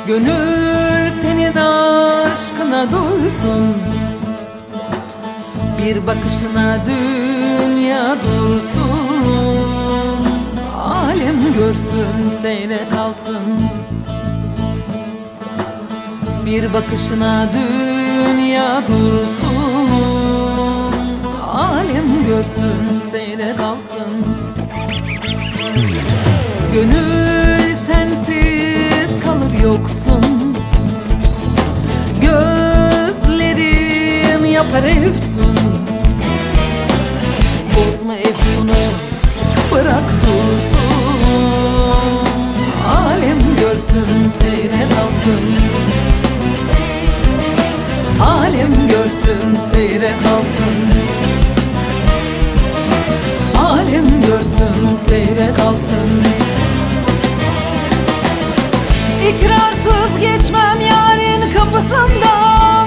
Gönül senin aşkına duysun, bir bakışına dünya dursun. Alem görsün, seyre kalsın, bir bakışına dünya dursun. Alem görsün, seyre kalsın. Gönül sensiz kalır yoksun, gözlerin yapar efsun. Bozma efsunu, bırak dursun. Alem görsün, seyre kalsın. Alem görsün, seyre kalsın. Alem görsün, seyre kalsın. İkrarsız geçmem yarın kapısından,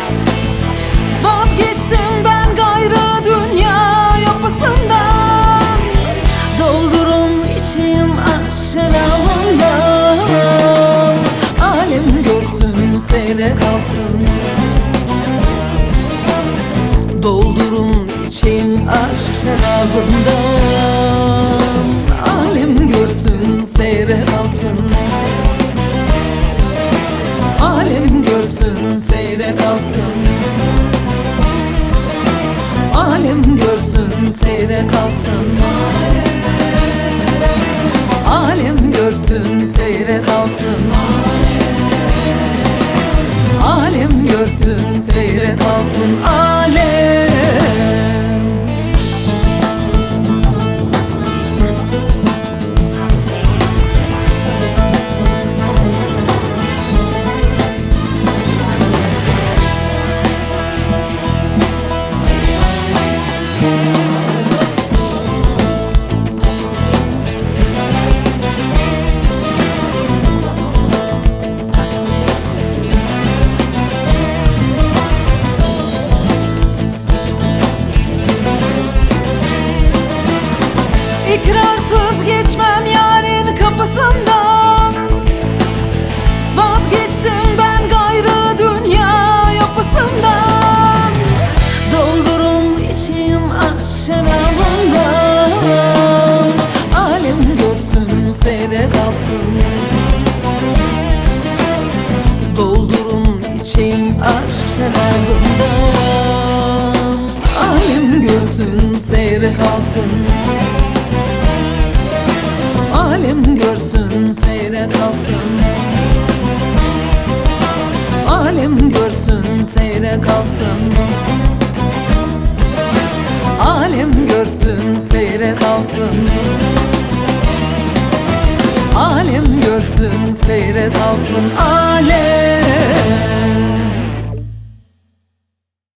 vazgeçtim ben gayrı dünya yapısından. Doldurun içim aşk şelağından. Alem görsün, seyre kalsın. Doldurun içim aşk şelağından. Alem görsün, seyre kalsın. Alem görsün, seyre kalsın. Alem görsün, seyre kalsın. Alem görsün, seyre kalsın. Alem görsün, seyre kalsın. Alem. İkrarsız geçmem yarın kapısından, vazgeçtim ben gayrı dünya yapısından. Doldurun içim aşk şelağından. Alem görsün, seyre kalsın. Doldurun içim aşk şelağından. Alem görsün, seyre kalsın. Alem görsün, seyre kalsın. Alem görsün, seyre kalsın. Alem görsün, seyre kalsın. Alem görsün, seyre kalsın. Alem.